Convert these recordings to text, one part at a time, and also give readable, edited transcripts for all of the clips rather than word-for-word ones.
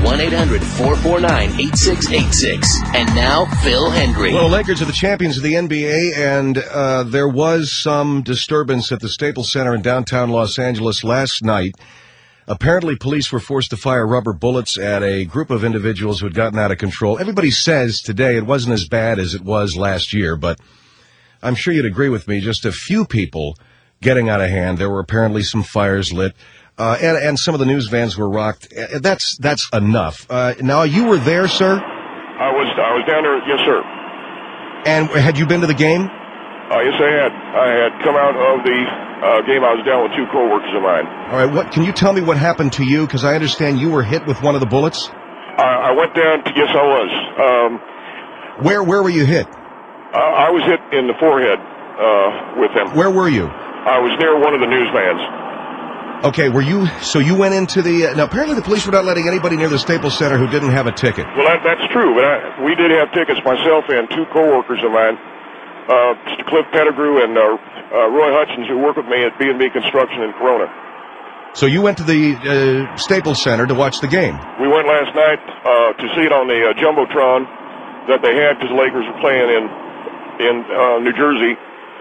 1-800-449-8686. And now, Phil Hendry. Well, the Lakers are the champions of the NBA, and there was some disturbance at the Staples Center in downtown Los Angeles last night. Apparently, police were forced to fire rubber bullets at a group of individuals who had gotten out of control. Everybody says today it wasn't as bad as it was last year, but I'm sure you'd agree with me, just a few people getting out of hand. There were apparently some fires lit, and some of the news vans were rocked. That's enough. Now, you were there, sir? I was down there, yes, sir. And had you been to the game? Yes, I had. I had come out of the game. I was down with two co-workers of mine. All right, can you tell me what happened to you? Because I understand you were hit with one of the bullets. I went down to, yes, I was. Where were you hit? I was hit in the forehead with them. Where were you? I was near one of the news vans. Okay, so you went into the, now apparently the police were not letting anybody near the Staples Center who didn't have a ticket. Well, that's true, but we did have tickets, myself and two co-workers of mine, Mr. Cliff Pettigrew and Roy Hutchins, who work with me at B&B Construction in Corona. So you went to the Staples Center to watch the game? We went last night to see it on the Jumbotron that they had because the Lakers were playing in New Jersey.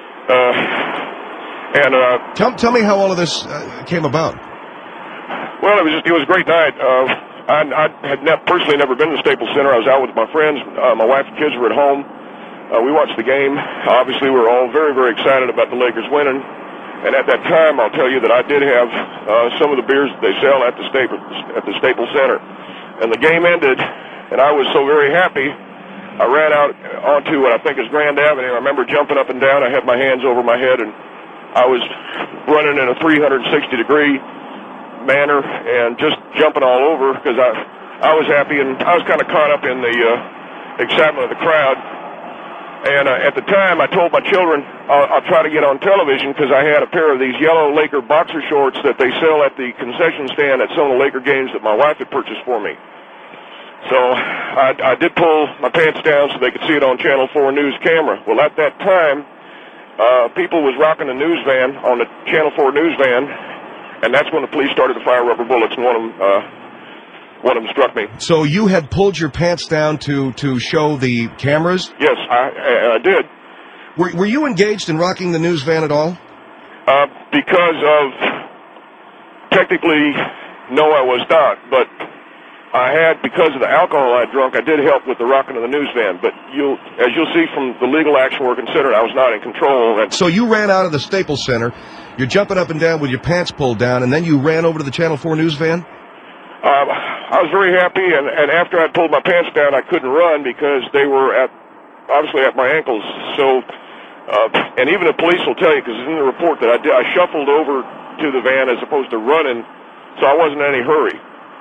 Tell me how all of this came about. Well, it was a great night. I had personally never been to the Staples Center. I was out with my friends. My wife and kids were at home. We watched the game. Obviously, we were all very, very excited about the Lakers winning. And at that time, I'll tell you that I did have some of the beers that they sell at the Staples Center. And the game ended, and I was so very happy. I ran out onto what I think is Grand Avenue. I remember jumping up and down. I had my hands over my head, and I was running in a 360-degree manner and just jumping all over because I was happy, and I was kind of caught up in the excitement of the crowd. And at the time, I told my children I'll try to get on television because I had a pair of these yellow Laker boxer shorts that they sell at the concession stand at some of the Laker games that my wife had purchased for me. So I did pull my pants down so they could see it on Channel 4 News camera. Well, at that time, people was rocking the news van on the Channel 4 news van, and that's when the police started to fire rubber bullets, and one of them struck me. So you had pulled your pants down to show the cameras? Yes, I did. Were you engaged in rocking the news van at all? Because of, technically, no, I was not, but because of the alcohol I drunk, I did help with the rocking of the news van. But as you'll see from the legal action we're considering, I was not in control. So you ran out of the Staples Center, you're jumping up and down with your pants pulled down, and then you ran over to the Channel 4 news van? I was very happy, and after I pulled my pants down, I couldn't run because they were obviously at my ankles. So, and even the police will tell you, because it's in the report that I shuffled over to the van as opposed to running, so I wasn't in any hurry.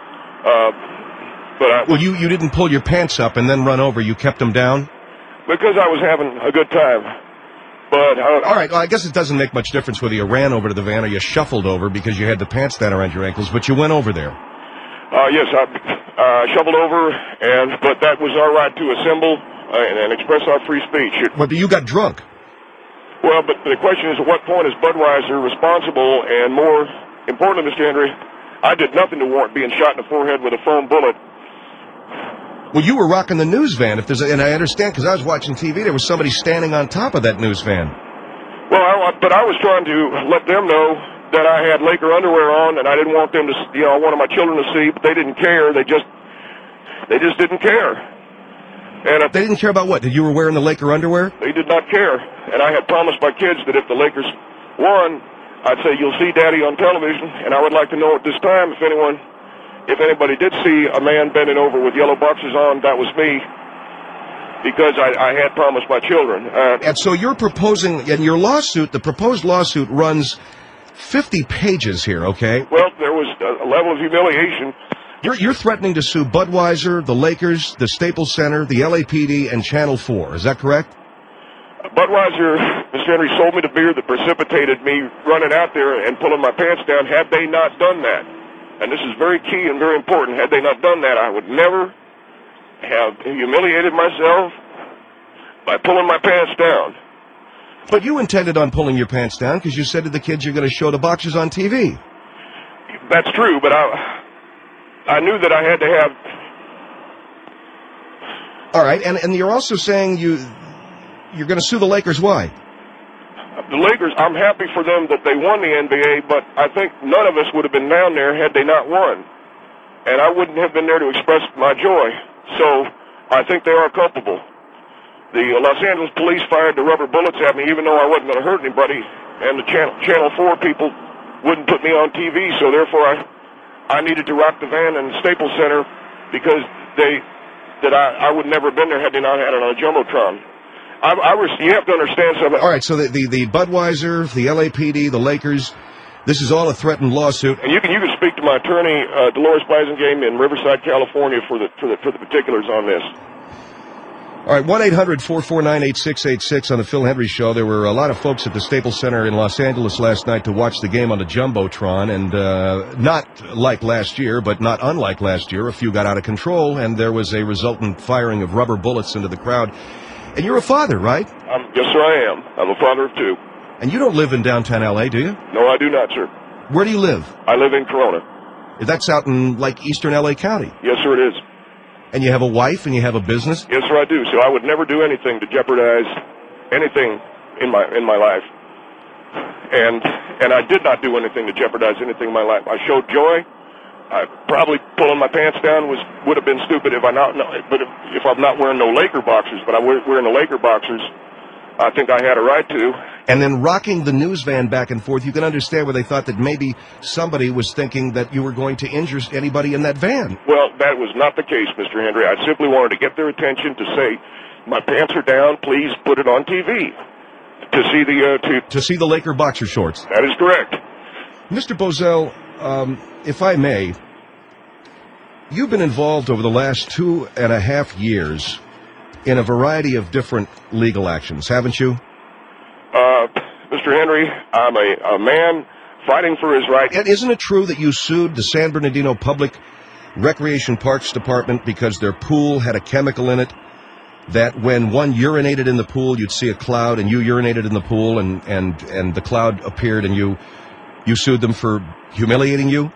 Well, you didn't pull your pants up and then run over. You kept them down? Because I was having a good time. But all right, well, I guess it doesn't make much difference whether you ran over to the van or you shuffled over because you had the pants down around your ankles, but you went over there. Yes, I shuffled over, but that was our right to assemble and express our free speech. But you got drunk. Well, but the question is, at what point is Budweiser responsible? And more importantly, Mr. Henry, I did nothing to warrant being shot in the forehead with a foam bullet. Well, you were rocking the news van. And I understand because I was watching TV. There was somebody standing on top of that news van. Well, but I was trying to let them know that I had Laker underwear on, and I didn't want them to, I wanted my children to see, but they didn't care. They just didn't care. And they didn't care about what? That you were wearing the Laker underwear? They did not care. And I had promised my kids that if the Lakers won, I'd say, you'll see Daddy on television. And I would like to know at this time if anybody did see a man bending over with yellow boxers on, that was me. Because I had promised my children. And so you're proposing, and your lawsuit, the proposed lawsuit runs 50 pages here, okay? Well, there was a level of humiliation. You're threatening to sue Budweiser, the Lakers, the Staples Center, the LAPD, and Channel 4. Is that correct? Budweiser, Mr. Henry, sold me the beer that precipitated me running out there and pulling my pants down. Had they not done that, and this is very key and very important, had they not done that, I would never have humiliated myself by pulling my pants down. But you intended on pulling your pants down because you said to the kids you're going to show the boxers on TV. That's true, but I knew that I had to have. All right, and you're also saying you're going to sue the Lakers. Why? The Lakers, I'm happy for them that they won the NBA, but I think none of us would have been down there had they not won. And I wouldn't have been there to express my joy. So I think they are culpable. The Los Angeles police fired the rubber bullets at me, even though I wasn't going to hurt anybody. And the Channel 4 people wouldn't put me on TV, so therefore I needed to rock the van in the Staples Center because I would never have been there had they not had it on a Jumbotron. You have to understand something. All right, so the Budweiser, the LAPD, the Lakers, this is all a threatened lawsuit. And you can speak to my attorney, Dolores Blasingame in Riverside, California, for the particulars on this. All right, 1-800-449-8686 on the Phil Hendry Show. There were a lot of folks at the Staples Center in Los Angeles last night to watch the game on the Jumbotron, and not like last year, but not unlike last year, a few got out of control, and there was a resultant firing of rubber bullets into the crowd. And you're a father, right? Yes, sir, I am. I'm a father of two. And you don't live in downtown L.A., do you? No, I do not, sir. Where do you live? I live in Corona. That's out in, like, eastern L.A. County. Yes, sir, it is. And you have a wife and you have a business? Yes, sir, I do. So I would never do anything to jeopardize anything in my life. And I did not do anything to jeopardize anything in my life. I showed joy. Probably pulling my pants down would have been stupid if I'm not wearing no Laker boxers. But I wearing the Laker boxers, I think I had a right to. And then rocking the news van back and forth, you can understand where they thought that maybe somebody was thinking that you were going to injure anybody in that van. Well, that was not the case, Mr. Hendry. I simply wanted to get their attention to say, my pants are down, please put it on TV. To see the Laker boxer shorts. That is correct. Mr. Bozell, if I may, you've been involved over the last 2.5 years in a variety of different legal actions, haven't you? Mr. Henry, I'm a man fighting for his right. And isn't it true that you sued the San Bernardino Public Recreation Parks Department because their pool had a chemical in it that when one urinated in the pool, you'd see a cloud, and you urinated in the pool, and the cloud appeared, and you sued them for humiliating you?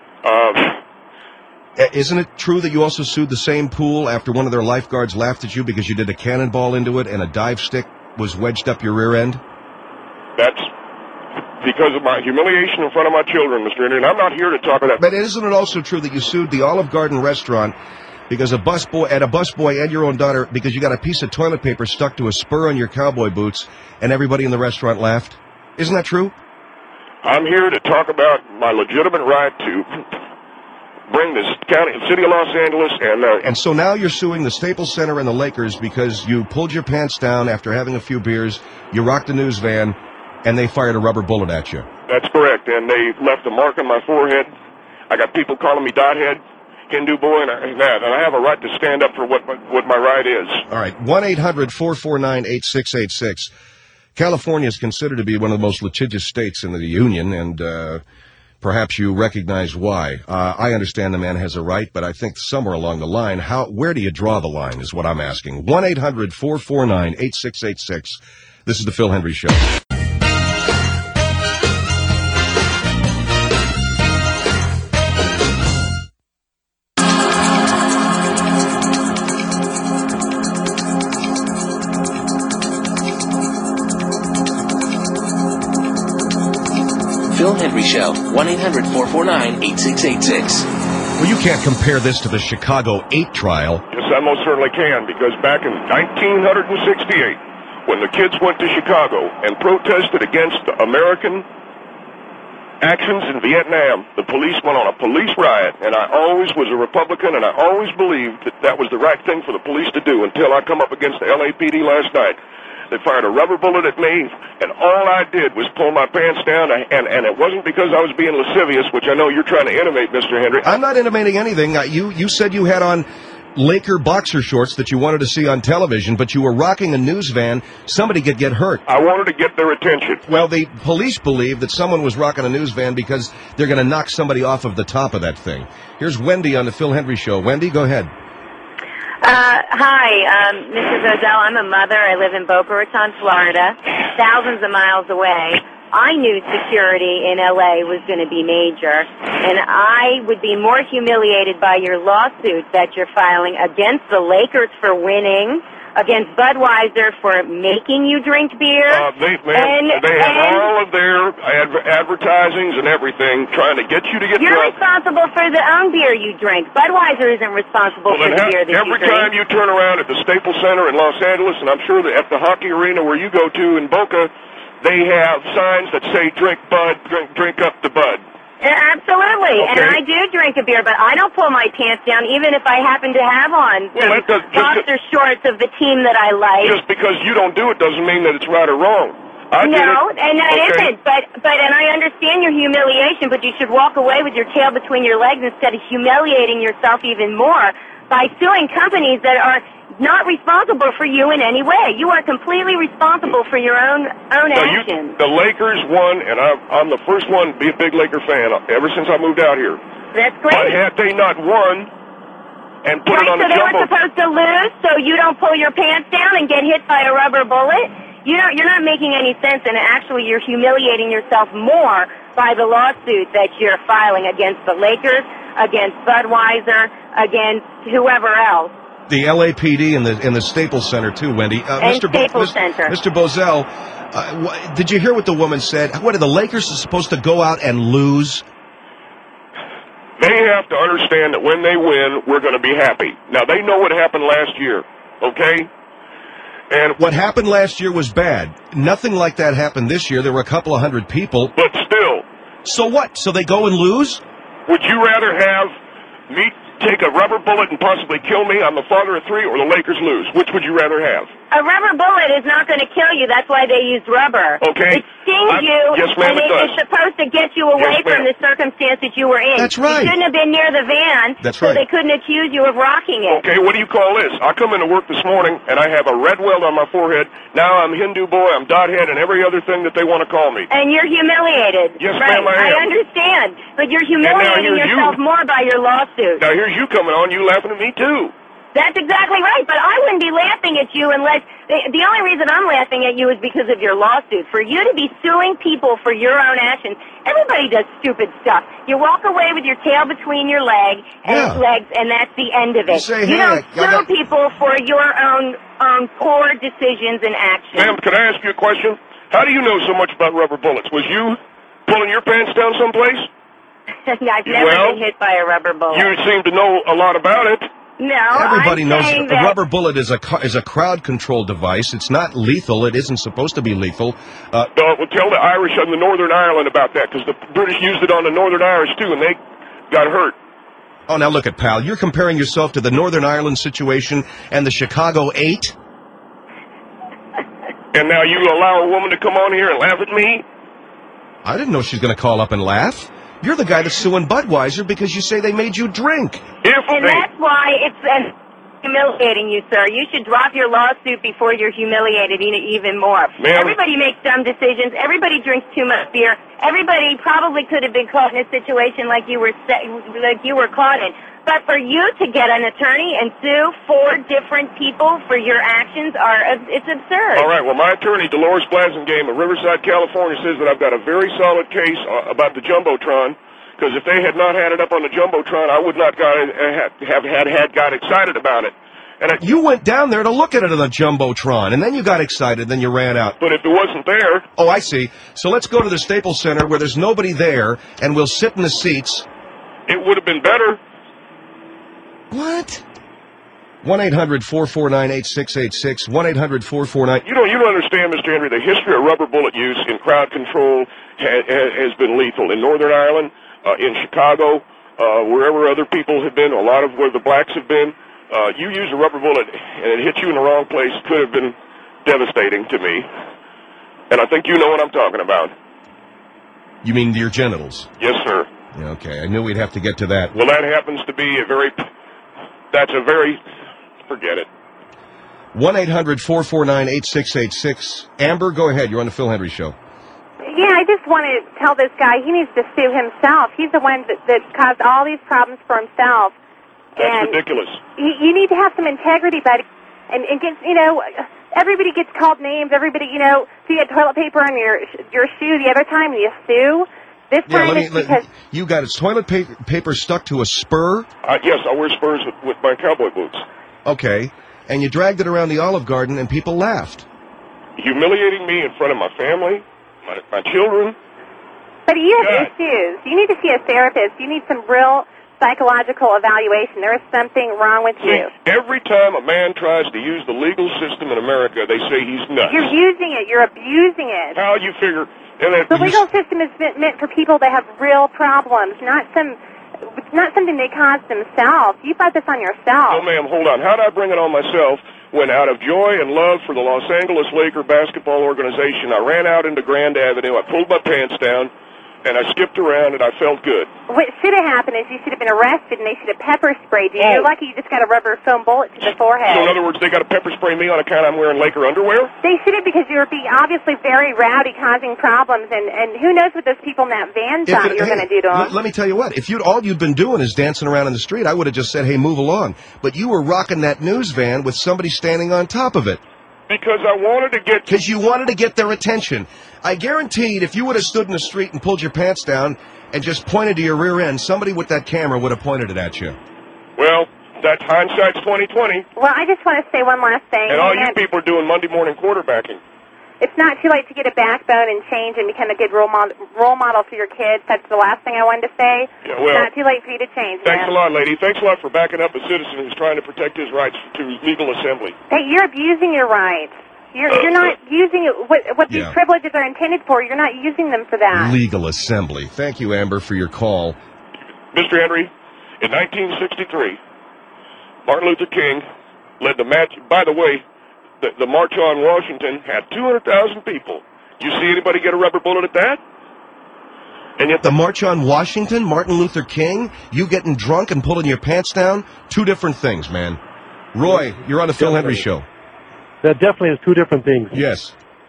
Isn't it true that you also sued the same pool after one of their lifeguards laughed at you because you did a cannonball into it and a dive stick was wedged up your rear end? That's because of my humiliation in front of my children, Mr. Henry, and I'm not here to talk about that. But isn't it also true that you sued the Olive Garden restaurant because a busboy and your own daughter, because you got a piece of toilet paper stuck to a spur on your cowboy boots and everybody in the restaurant laughed? Isn't that true? I'm here to talk about my legitimate right to bring this city of Los Angeles and so now you're suing the Staples Center and the Lakers because you pulled your pants down after having a few beers, you rocked a news van, and they fired a rubber bullet at you. That's correct, and they left a mark on my forehead. I got people calling me Dothead, Hindu boy, and I have a right to stand up for what my right is. All right, 1-800-449-8686. California is considered to be one of the most litigious states in the Union, and perhaps you recognize why. I understand the man has a right, but I think somewhere along the line, where do you draw the line is what I'm asking. 1-800-449-8686. This is the Phil Hendry Show. Phil Hendry Show, 1-800-449-8686. Well, you can't compare this to the Chicago 8 trial. Yes, I most certainly can, because back in 1968, when the kids went to Chicago and protested against American actions in Vietnam, the police went on a police riot, and I always was a Republican, and I always believed that was the right thing for the police to do until I come up against the LAPD last night. They fired a rubber bullet at me, and all I did was pull my pants down, and it wasn't because I was being lascivious, which I know you're trying to intimate, Mr. Hendry. I'm not intimating anything. You said you had on Laker boxer shorts that you wanted to see on television, but you were rocking a news van. Somebody could get hurt. I wanted to get their attention. Well, the police believe that someone was rocking a news van because they're going to knock somebody off of the top of that thing. Here's Wendy on the Phil Hendry Show. Wendy, go ahead. Hi, Mrs. Ozell. I'm a mother. I live in Boca Raton, Florida, thousands of miles away. I knew security in LA was going to be major, and I would be more humiliated by your lawsuit that you're filing against the Lakers for winning, against Budweiser for making you drink beer. They have all of their advertisings and everything trying to get you to get You're drunk. responsible for the own beer you drink. Budweiser isn't responsible for the beer that you every drink. time you turn around at the Staples Center in Los Angeles, and I'm sure that at the hockey arena where you go to in Boca, they have signs that say "Drink Bud, drink up the Bud." Absolutely, Okay. and I do drink a beer, but I don't pull my pants down, even if I happen to have on some boxer shorts of the team that I like. Just because you don't do it doesn't mean that it's right or wrong. I did No, it. and that Okay. isn't. But and I understand your humiliation, but you should walk away with your tail between your legs instead of humiliating yourself even more by suing companies that are not responsible for you in any way. You are completely responsible for your own actions. The Lakers won, and I'm the first one to be a big Laker fan ever since I moved out here. That's But great. had they not won and put it on So the they were jumbo, supposed to lose, so you don't pull your pants down and get hit by a rubber bullet? You're not making any sense, and actually you're humiliating yourself more by the lawsuit that you're filing against the Lakers, against Budweiser, against whoever else. The LAPD in the Staples Center too, Wendy. Staples Center. Mr. Bozell, did you hear what the woman said? What are the Lakers supposed to go out and lose? they have to understand that when they win, we're going to be happy. Now, they know what happened last year, okay? And What happened last year was bad. Nothing like that happened this year. There were a couple of hundred people. But still, So what? So they go and lose? would you rather have me take a rubber bullet and possibly kill me? I'm the father of three, or the Lakers lose. Which would you rather have? A rubber bullet is not going to kill you. That's why they used rubber. Okay. It stings you, Yes, ma'am, and it does. it's supposed to get you away Yes, from ma'am. the circumstances you were in. That's right. You shouldn't have been near the van, That's so right. they couldn't accuse you of rocking it. Okay, what do you call this? I come into work this morning, and I have a red welt on my forehead. Now I'm Hindu boy, I'm dothead, and every other thing that they want to call me. And you're humiliated. Yes, right. ma'am, I am. understand, but you're now humiliating here's you. yourself more by your lawsuit. Now here's you coming on, you laughing at me too. That's exactly right, but I wouldn't be laughing at you unless... The only reason I'm laughing at you is because of your lawsuit. For you to be suing people for your own actions, everybody does stupid stuff. You walk away with your tail between your legs, and that's the end of it. You say, You hey, don't I sue got- people for your own poor decisions and actions. Ma'am, can I ask you a question? How do you know so much about rubber bullets? Was you pulling your pants down someplace? I've never Well, been hit by a rubber bullet. You seem to know a lot about it. No, Everybody I'm knows saying a that rubber bullet is a crowd control device. It's not lethal. It isn't supposed to be lethal. Well, tell the Irish on the Northern Ireland about that, because the British used it on the Northern Irish too, and they got hurt. Oh, now look at pal. You're comparing yourself to the Northern Ireland situation and the Chicago 8? And now you allow a woman to come on here and laugh at me? I didn't know she's going to call up and laugh. You're the guy that's suing Budweiser because you say they made you drink. And that's why it's humiliating you, sir. You should drop your lawsuit before you're humiliated even more. Ma'am. Everybody makes dumb decisions. Everybody drinks too much beer. Everybody probably could have been caught in a situation like you were caught in. But for you to get an attorney and sue 4 different people for your actions it's absurd. All right, well, my attorney, Dolores Blasingame of Riverside, California, says that I've got a very solid case about the Jumbotron, because if they had not had it up on the Jumbotron, I would not have got excited about it. And You went down there to look at it on the Jumbotron, and then you got excited, then you ran out. But if it wasn't there... Oh, I see. So let's go to the Staples Center where there's nobody there, and we'll sit in the seats. It would have been better. What? 1-800-449-8686. 1-800-449... You don't understand, Mr. Henry, the history of rubber bullet use in crowd control has been lethal. In Northern Ireland, in Chicago, wherever other people have been, a lot of where the blacks have been, you use a rubber bullet and it hits you in the wrong place, could have been devastating to me. And I think you know what I'm talking about. You mean your genitals? Yes, sir. Okay, I knew we'd have to get to that. Well, that happens to be forget it. 1-800-449-8686. Amber, go ahead. You're on the Phil Henry Show. Yeah, I just want to tell this guy he needs to sue himself. He's the one that caused all these problems for himself. That's ridiculous. You need to have some integrity, buddy. And get, everybody gets called names. Everybody, you know, so you had toilet paper on your shoe the other time and you sue. This time it's because... You got toilet paper stuck to a spur? Yes, I wear spurs with my cowboy boots. Okay. And you dragged it around the Olive Garden and people laughed. Humiliating me in front of my family, my children. But you have issues. You need to see a therapist. You need some real psychological evaluation. There is something wrong with you. Every time a man tries to use the legal system in America, they say he's nuts. You're using it. You're abusing it. How you figure... The legal system is meant for people that have real problems, not something they caused themselves. You brought this on yourself. No, ma'am, hold on. How did I bring it on myself when out of joy and love for the Los Angeles Laker basketball organization, I ran out into Grand Avenue, I pulled my pants down, and I skipped around, and I felt good. What should have happened is you should have been arrested, and they should have pepper sprayed you. You're lucky you just got a rubber foam bullet to the forehead. So, in other words, they got to pepper spray me on account I'm wearing Laker underwear? They should have, because you were being obviously very rowdy, causing problems, and who knows what those people in that van thought you were going to do to them. Let me tell you what. If all you'd been doing is dancing around in the street, I would have just said, hey, move along. But you were rocking that news van with somebody standing on top of it. Because I wanted to get... Because you wanted to get their attention. I guaranteed if you would have stood in the street and pulled your pants down and just pointed to your rear end, somebody with that camera would have pointed it at you. Well, that's hindsight's 20/20. Well, I just want to say one last thing. And all you people are doing Monday morning quarterbacking. It's not too late to get a backbone and change and become a good role model for your kids. That's the last thing I wanted to say. Yeah, well, it's not too late for you to change. Thanks a lot, lady. Thanks a lot for backing up a citizen who's trying to protect his rights to legal assembly. Hey, you're abusing your rights. You're not using it. What these privileges are intended for, you're not using them for that. Legal assembly. Thank you, Amber, for your call. Mr. Henry, in 1963, Martin Luther King led the march. By the way, the March on Washington had 200,000 people. You see anybody get a rubber bullet at that? And yet the March on Washington, Martin Luther King, you getting drunk and pulling your pants down? Two different things, man. Roy, you're on the Phil Henry Show. That definitely is two different things. Yes.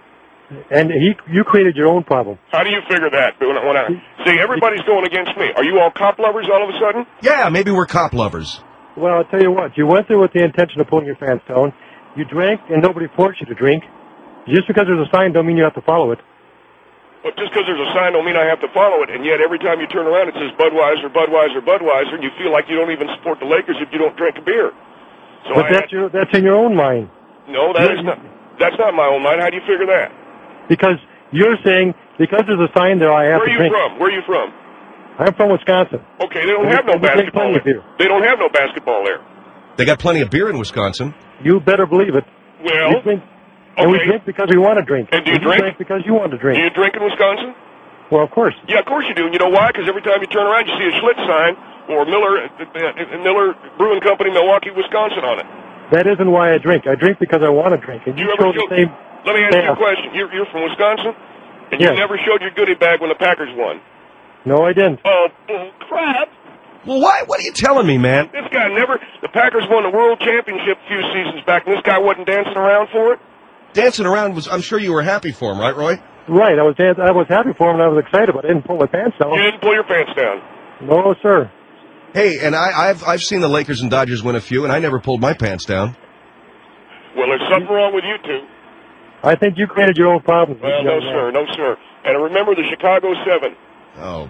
And you created your own problem. How do you figure that? See, everybody's going against me. Are you all cop lovers all of a sudden? Yeah, maybe we're cop lovers. Well, I'll tell you what. You went there with the intention of pulling your pants down. You drank, and nobody forced you to drink. Just because there's a sign don't mean you have to follow it. Well, just because there's a sign don't mean I have to follow it. And yet every time you turn around it says Budweiser, Budweiser, Budweiser, and you feel like you don't even support the Lakers if you don't drink a beer. So but that's in your own mind. No, that's not my own mind. How do you figure that? Because you're saying, because there's a sign there, I have to drink. Where are you from? I'm from Wisconsin. Okay, they don't have no basketball there. They don't have no basketball there. They got plenty of beer in Wisconsin. You better believe it. Well, and we drink because we want to drink. And do you drink? Drink because you want to drink. Do you drink in Wisconsin? Well, of course. Yeah, of course you do. And you know why? Because every time you turn around, you see a Schlitz sign or Miller Brewing Company, Milwaukee, Wisconsin on it. That isn't why I drink. I drink because I want to drink. And let me ask you a question. You're from Wisconsin? And you never showed your goodie bag when the Packers won? No, I didn't. Oh, crap. Well, why? What are you telling me, man? This guy the Packers won the World Championship a few seasons back, and this guy wasn't dancing around for it? Dancing around I'm sure you were happy for him, right, Roy? Right. I was happy for him, and I was excited, but I didn't pull my pants down. You didn't pull your pants down? No, sir. Hey, and I've seen the Lakers and Dodgers win a few, and I never pulled my pants down. Well, there's something wrong with you two. I think you created your own problems. Well, no, sir. And remember the Chicago 7. Oh.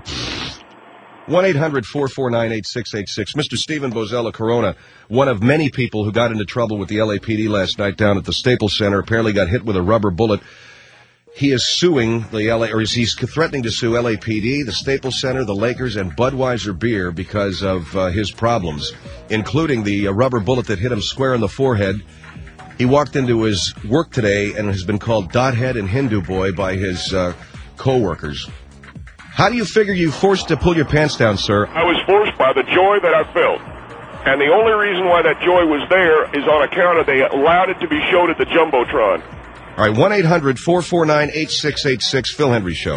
1-800-449-8686. Mr. Stephen Bozella Corona, one of many people who got into trouble with the LAPD last night down at the Staples Center, apparently got hit with a rubber bullet. He is suing he's threatening to sue LAPD, the Staples Center, the Lakers, and Budweiser Beer because of his problems, including the rubber bullet that hit him square in the forehead. He walked into his work today and has been called Dothead and Hindu Boy by his co-workers. How do you figure you forced to pull your pants down, sir? I was forced by the joy that I felt. And the only reason why that joy was there is on account of they allowed it to be showed at the Jumbotron. All right, 1-800-449-8686, Phil Henry Show.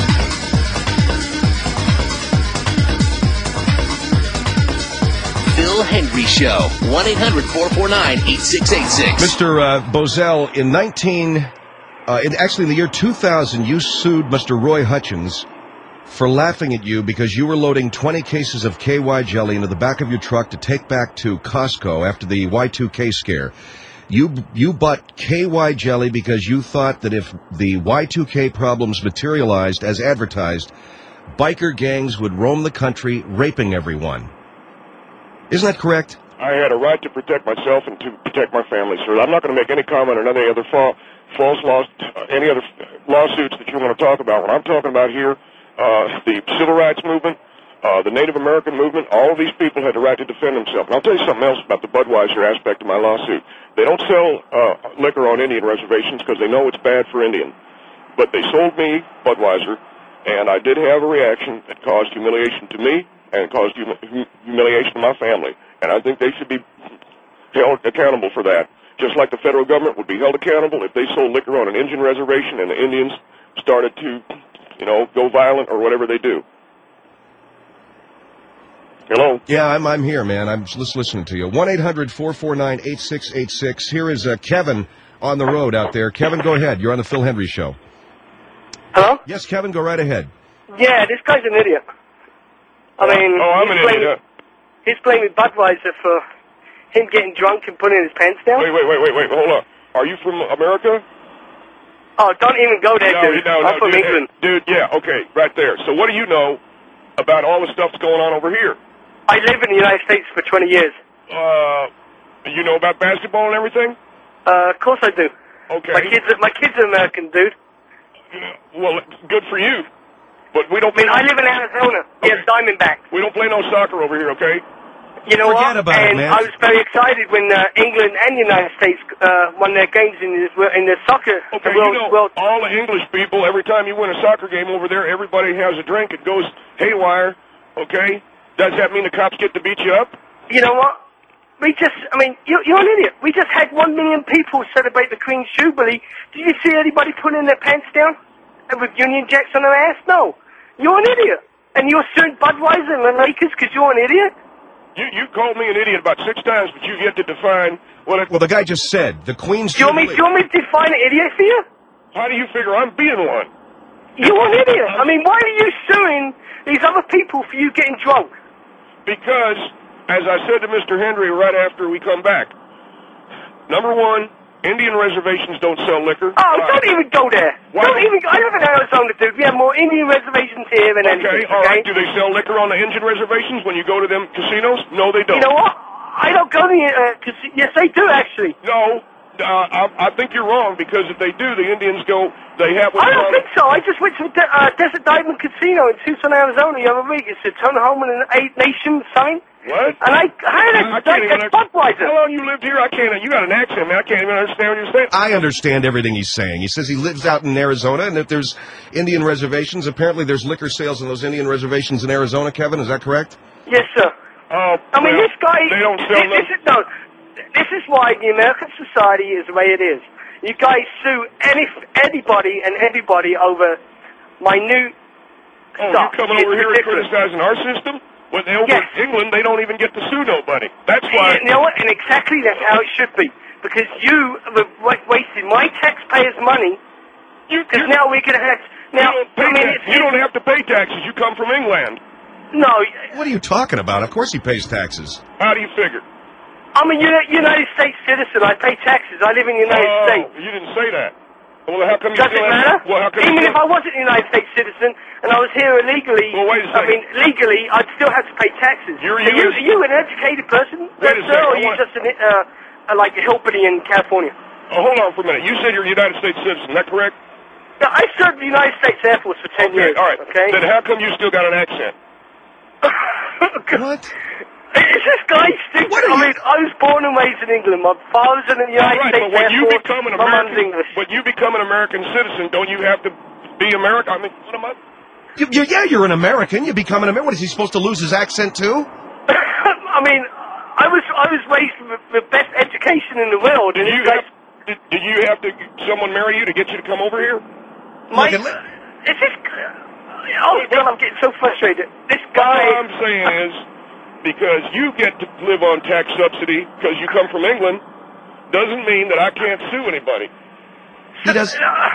Phil Phil Hendry Show. 1-800-449-8686. Mr. Bozell, in the year 2000, you sued Mr. Roy Hutchins for laughing at you because you were loading 20 cases of KY jelly into the back of your truck to take back to Costco after the Y2K scare. You bought KY jelly because you thought that if the Y2K problems materialized as advertised, biker gangs would roam the country raping everyone. Isn't that correct? I had a right to protect myself and to protect my family, sir. I'm not going to make any comment on any other any other lawsuits that you want to talk about. What I'm talking about here, the civil rights movement, the Native American movement, all of these people had the right to defend themselves. And I'll tell you something else about the Budweiser aspect of my lawsuit. They don't sell liquor on Indian reservations because they know it's bad for Indian. But they sold me Budweiser, and I did have a reaction that caused humiliation to me and caused humiliation to my family. And I think they should be held accountable for that, just like the federal government would be held accountable if they sold liquor on an Indian reservation and the Indians started to, go violent or whatever they do. Hello? Yeah, I'm here, man. I'm just listening to you. 1-800-449-8686. Here is Kevin on the road out there. Kevin, go ahead. You're on the Phil Hendry Show. Hello? Yes, Kevin, go right ahead. Yeah, this guy's an idiot. I'm an idiot. He's blaming Budweiser for him getting drunk and putting his pants down. Wait, hold on. Are you from America? Oh, don't even go there, dude. I'm from England. Dude, yeah, okay, right there. So what do you know about all the stuff that's going on over here? I live in the United States for 20 years. You know about basketball and everything? Of course I do. Okay. My kids are American, dude. Well, good for you. But we don't. I live in Arizona. We have Diamondbacks. We don't play no soccer over here, okay? You know Forget what? about it, man. I was very excited when England and the United States won their games in the soccer. Okay, world. all the English people, every time you win a soccer game over there, everybody has a drink. It goes haywire, okay? Does that mean the cops get to beat you up? You know what? You're an idiot. We just had 1 million people celebrate the Queen's Jubilee. Did you see anybody putting their pants down with Union Jacks on their ass? No. You're an idiot. And you're suing Budweiser and the Lakers because you're an idiot? You called me an idiot about 6 times, but you've yet to define what Well, the guy just said the Queen's Do you want me to define an idiot for you? How do you figure I'm being one? You're an idiot. Why are you suing these other people for you getting drunk? Because, as I said to Mr. Hendry right after we come back, number one, Indian reservations don't sell liquor. Oh, don't even go there. I live in Arizona, dude. We have more Indian reservations here than anything. Okay, all right. Do they sell liquor on the Indian reservations when you go to them casinos? No, they don't. You know what? I don't go to the yes, they do, actually. No, I think you're wrong, because if they do, the Indians go, they have I don't think so. I just went to Desert Diamond Casino in Tucson, Arizona the other week. It's a Turn Home and an 8-Nation sign. What? And I can't even Budweiser. How long you lived here? You got an accent, man. I can't even understand what you're saying. I understand everything he's saying. He says he lives out in Arizona, and if there's Indian reservations, apparently there's liquor sales on those Indian reservations in Arizona, Kevin. Is that correct? Yes, sir. This guy... They don't sell This is why the American society is the way it is. You guys sue anybody and everybody over minute stuff. You coming over here and criticizing our system? When over in England, they don't even get to sue nobody. That's why... You know what? And exactly that's how it should be. Because you have wasted my taxpayers' money, because now we're going to have... You don't have to pay taxes. You come from England. No. What are you talking about? Of course he pays taxes. How do you figure? I'm a United States citizen. I pay taxes. I live in the United States. You didn't say that. Well, how come you Does it matter? Even if I wasn't a United States citizen and I was here illegally, wait a second. legally, I'd still have to pay taxes. Are you an educated person? Wait a second. Or are you just like a hillbilly in California? Oh, hold on for a minute. You said you're a United States citizen. Is that correct? Yeah, I served the United States Air Force for 10 years. All right. Okay. Then how come you still got an accent? What? Is this guy stupid? I was born and raised in England. My father's in the United States Air Force. My mum's English. When you become an American citizen, don't you have to be American? What am I? You're an American. You become an American. What, is he supposed to lose his accent too? I was raised with the best education in the world. Did you have to someone marry you to get you to come over here? Is this? Oh God, I'm getting so frustrated. This guy. All I'm saying is, because you get to live on tax subsidy because you come from England doesn't mean that I can't sue anybody. He does.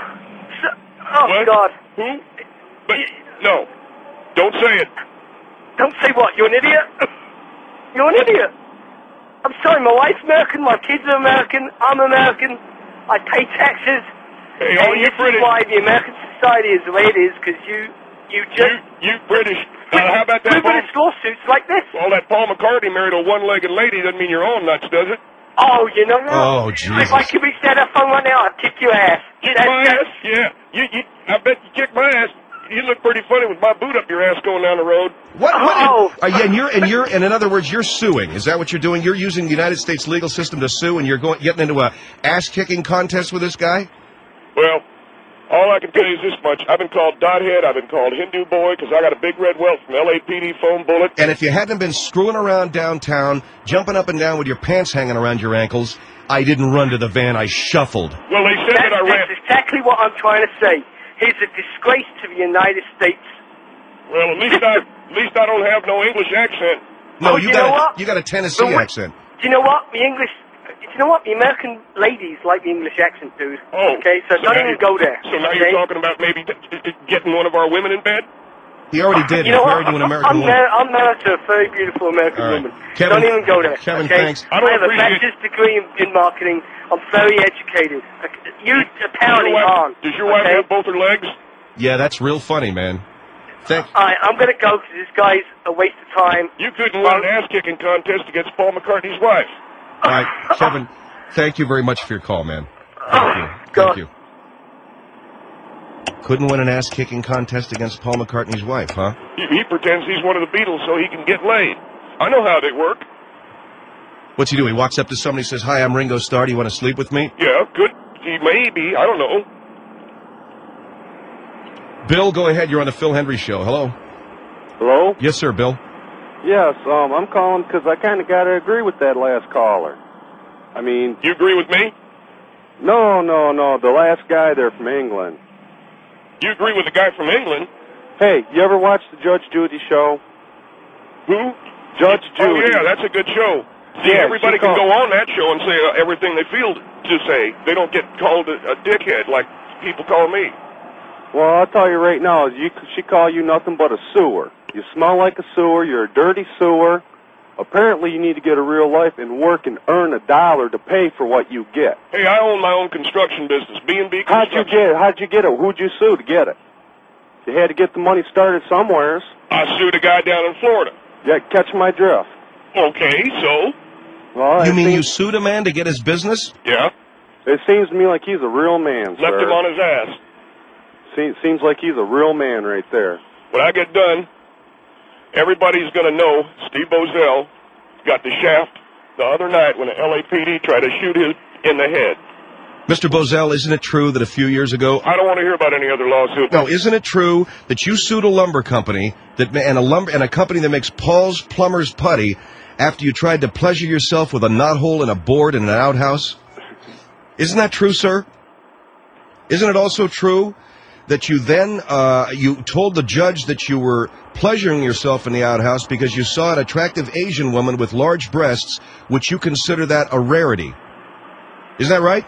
Oh, What? God. Who? But, no. Don't say it. Don't say what? You're an idiot? You're an idiot. I'm sorry, my wife's American, my kids are American, I'm American, I pay taxes. Hey, all and you this British. is why the American society is the way it is, because you just... You British. How about that? British lawsuits like this. All that Paul McCartney married a one-legged lady doesn't mean you're all nuts, does it? Oh, you know that? Oh, Jesus. If I could reach that phone right now, I'd kick your ass. Kick my ass? Yeah. I bet you kick my ass. You look pretty funny with my boot up your ass going down the road. What? Oh. And in other words, you're suing. Is that what you're doing? You're using the United States legal system to sue, and you're getting into a ass-kicking contest with this guy? Well, all I can tell you is this much. I've been called Dothead. I've been called Hindu Boy because I got a big red welt from LAPD foam bullet. And if you hadn't been screwing around downtown, jumping up and down with your pants hanging around your ankles, I didn't run to the van. I shuffled. Well, they said that I ran. That's exactly what I'm trying to say. He's a disgrace to the United States. Well, at least I don't have no English accent. No, Oh, you know what? you got a Tennessee But what- accent. Do you know what? The American ladies like the English accent, dude. Oh. Okay, so don't now even go there. So now okay? you're talking about maybe getting one of our women in bed? He already did. You He's know what? married to an American woman. I'm married to a very beautiful American All right. woman. Kevin- Don't even go there. Kevin, okay? thanks. I don't have a appreciate- bachelor's degree in marketing. I'm very educated. You apparently aren't. Does your wife okay? have both her legs? Yeah, that's real funny, man. All right, I'm going to go because this guy's a waste of time. You couldn't win an ass-kicking contest against Paul McCartney's wife. All right, Kevin, thank you very much for your call, man. Thank you. God. Thank you. Couldn't win an ass-kicking contest against Paul McCartney's wife, huh? He pretends he's one of the Beatles so he can get laid. I know how they work. What's he do? He walks up to somebody and says, "Hi, I'm Ringo Starr. Do you want to sleep with me?" Yeah, good. He may be. I don't know. Bill, go ahead. You're on the Phil Hendry Show. Hello. Hello? Yes, sir, Bill. Yes, I'm calling because I kind of got to agree with that last caller. I mean... You agree with me? No, the last guy there from England. You agree with the guy from England? Hey, you ever watch the Judge Judy show? Who? Judge Oh, Judy. yeah, that's a good show. See, Yeah, everybody she can called- go on that show and say everything they feel to say. They don't get called a dickhead like people call me. Well, I'll tell you right now, she call you nothing but a sewer. You smell like a sewer. You're a dirty sewer. Apparently, you need to get a real life and work and earn $1 to pay for what you get. Hey, I own my own construction business, B&B How'd you Construction. get it? How'd you get it? Who'd you sue to get it? You had to get the money started somewheres. I sued a guy down in Florida. Yeah, catch my drift. Okay, so? Well, You it mean you seems, sued a man to get his business? Yeah, it seems to me like he's a real man, left sir. him on his ass. Seems like he's a real man right there. When I get done, everybody's going to know Steve Bozell got the shaft the other night when the LAPD tried to shoot him in the head. Mr. Bozell, isn't it true that a few years ago... I don't want to hear about any other lawsuit. No, isn't it true that you sued a lumber company and a company that makes Paul's Plumber's Putty after you tried to pleasure yourself with a knothole and a board in an outhouse? Isn't that true, sir? Isn't it also true that you then you told the judge that you were pleasuring yourself in the outhouse because you saw an attractive Asian woman with large breasts, which you consider that a rarity? Isn't that right?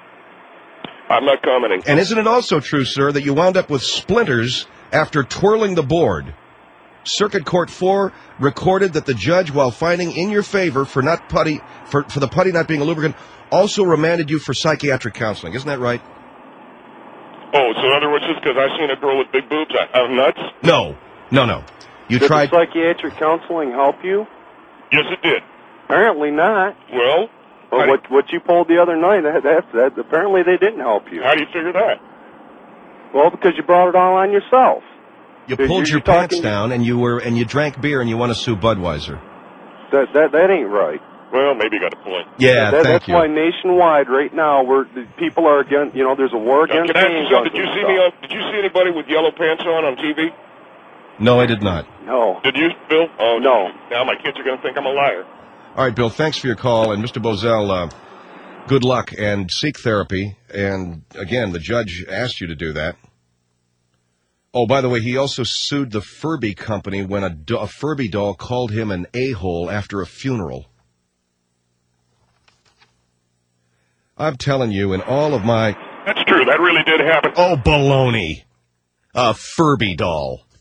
I'm not commenting. And isn't it also true, sir, that you wound up with splinters after twirling the board? Circuit Court 4 recorded that the judge, while finding in your favor for the putty not being a lubricant, also remanded you for psychiatric counseling. Isn't that right? Oh, so in other words, just because I seen a girl with big boobs, I'm nuts? No. You Did tried... the psychiatric counseling help you? Yes, it did. Apparently not. Well, Well, what you pulled the other night, that apparently they didn't help you. how do you figure that? Well, because you brought it all on yourself. You You're- pulled you're your pants talking- down and you drank beer and you want to sue Budweiser. That ain't right. Well, maybe you got a point. Yeah, that's thank you. why nationwide right now the people are against. There's a war Now, against can I ask you handguns something? and Did you see anybody with yellow pants on TV? No, I did not. stuff. No. Did you, Bill? Oh, No. Now my kids are going to think I'm a liar. All right, Bill, thanks for your call. And Mr. Bozell, good luck and seek therapy. And again, the judge asked you to do that. Oh, by the way, he also sued the Furby company when a Furby doll called him an a-hole after a funeral. I'm telling you, in all of my... That's true. That really did happen. Oh, baloney. A Furby doll.